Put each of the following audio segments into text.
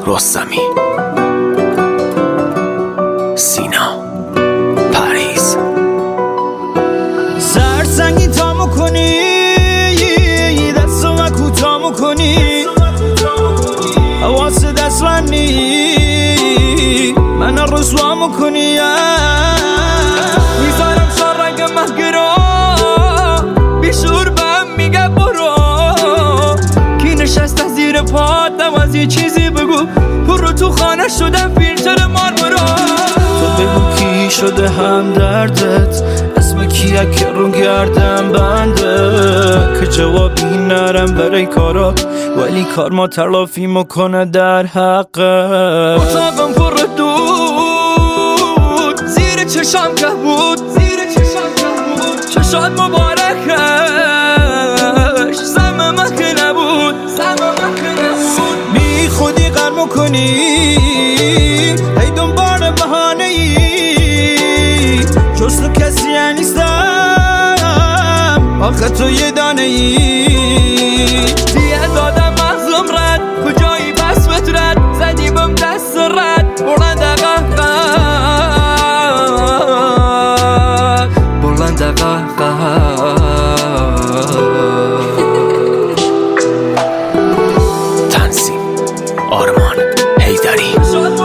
رستمی، سینا، پریز. سرسنگی تا میکنی، دست و کوتا میکنی، حواس دست منی من رسوا میکنی. میذارم شارنگ مهگرا بیشور بهم میگه برو، کی نشسته زیر پات نوازی چیزی بگو، برو تو خانه شدم فیلتر مارمرا. تو بگو کی شده هم دردت، اسم کیه که رو گردم بنده، که جوابی نرم برای کارا ولی کار ما تلافی میکنه در حقه. اتاقم پر دود زیر چشم که بود، چشات مبارکش سم مکه نبود، بی خودی غر میکنی ای دنبال بهانه ای، جز تو کسی نیستم آخه تو یه دانه ای. دیگه دادم مغزم رد کجایی بس بترد، زدی بم دست رد بلند تنظیم آرمان حیدری.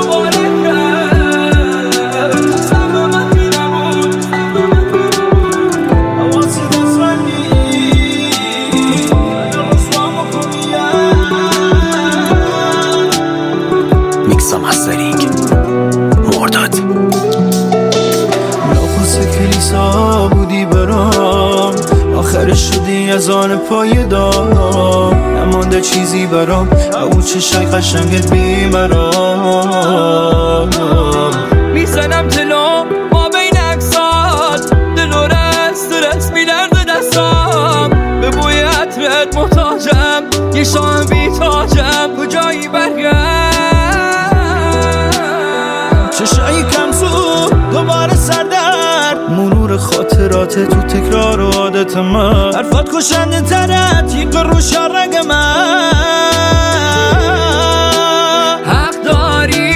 میکسا مسترینگ مرداد. ناخوص کلیسا بودی برام، آخرش شدی از آن پای دام، نمانده چیزی برام او چشای قشنگت بیمرام. میزنم تلو ما بین اکسات، دل و رست میلرد دستام، به بوی عطرت محتاجم، یه شام بیتاجم کجایی برگرد. چشای کم سو دوباره سردرد، مرور خاطرات تو تکرار و عادت من، حرفات کشنده تره تیق رو شرگ من. حق داری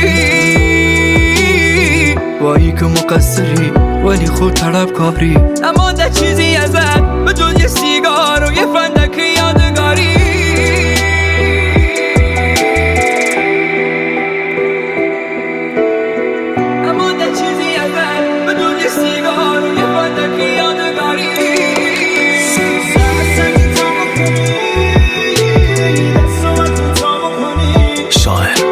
بایی که مقصری ولی خود طلب کاری، نمانده چیزی ازت به جز یه سیگار و یه فندک یادگاری. شاعر